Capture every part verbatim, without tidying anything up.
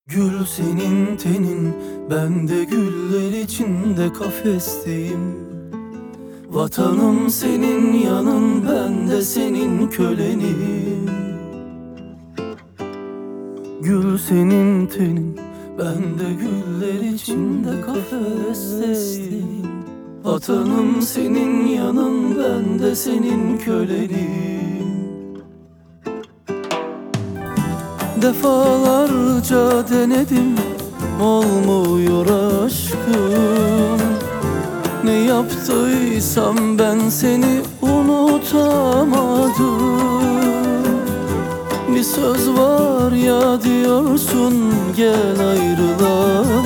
Gül senin tenin, ben de güller içinde kafesteyim. Vatanım senin yanın, ben de senin kölenim. Gül senin tenin, ben de güller içinde kafesteyim. Vatanım senin yanın, ben de senin kölenim. Defalarca denedim, olmuyor aşkım. Ne yaptıysam ben seni unutamadım. Bir söz var ya diyorsun, gel ayrılalım.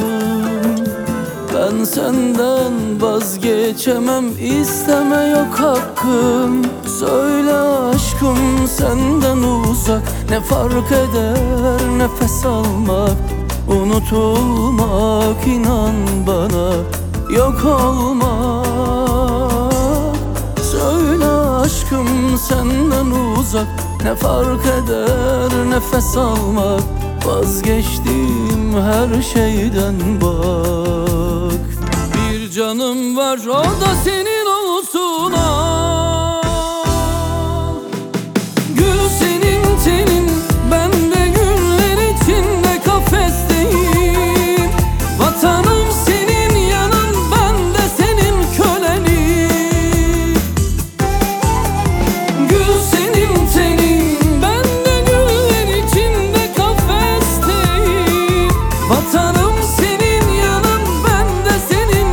Ben senden vazgeçemem, isteme yok hakkım. Söyle aşkım, senden uzak ne fark eder? Nefes almak, unutulmak, inan bana yok olmak. Söyle aşkım, senden uzak ne fark eder? Nefes almak, vazgeçtiğim her şeyden bak. Bir canım var, o da senin olsun al. Gül senin tenin, ben de güller içinde kafesteyim. Vatanım senin yanın, ben de senin kölenim. Gül senin tenin, ben de güller içinde kafesteyim. Vatanım senin yanın, ben de senin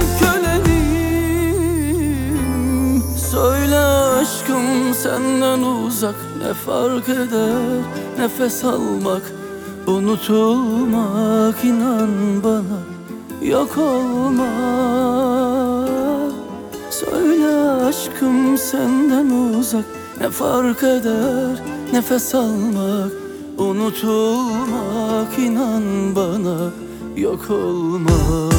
kölenim. Söyle aşkım, senden uzak ne fark eder? Nefes almak, unutulmak, inan bana yok olmak. Söyle aşkım, senden uzak ne fark eder? Nefes almak, unutulmak, inan bana yok olmak.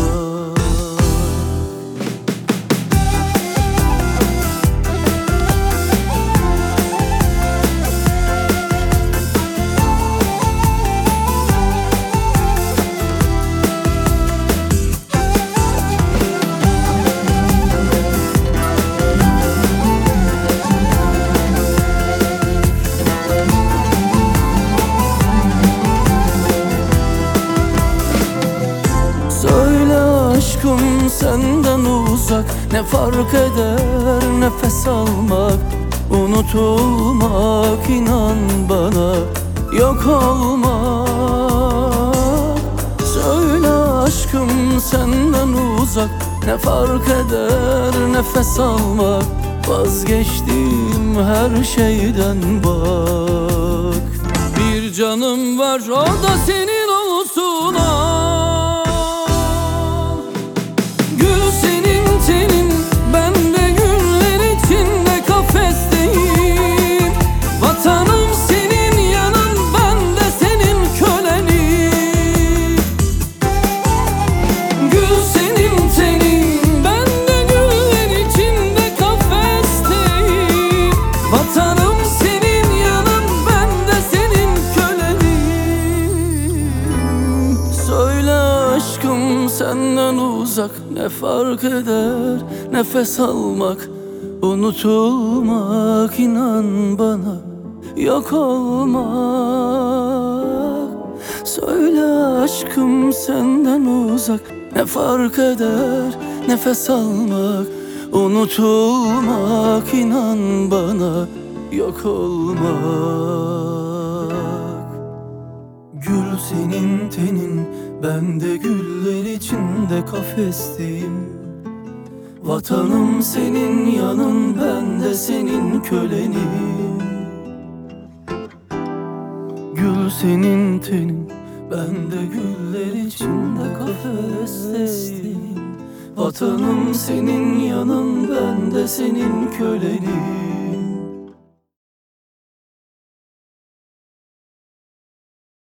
Söyle aşkım, senden uzak ne fark eder? Nefes almak, unutulmak, inan bana yok olmak. Söyle aşkım, senden uzak ne fark eder? Nefes almak, vazgeçtiğim her şeyden bak. Bir canım var, o da senin olsun al. Vatanım senin yanın, ben de senin kölenim. Gül senin tenin, ben de güller içinde kafesteyim. Vatanım senin yanın, ben de senin kölenim. Söyle aşkım, senden uzak ne fark eder? Nefes almak, unutulmak, inan bana yok olmak. Söyle aşkım, senden uzak ne fark eder? Nefes almak, unutulmak, inan bana yok olmak. Gül senin tenin, ben de güller içinde kafesteyim. Vatanım senin yanın, ben de senin kölenim. Gül senin tenin, ben de güller içinde kafesteyim. Vatanım senin yanın, ben de senin kölenim.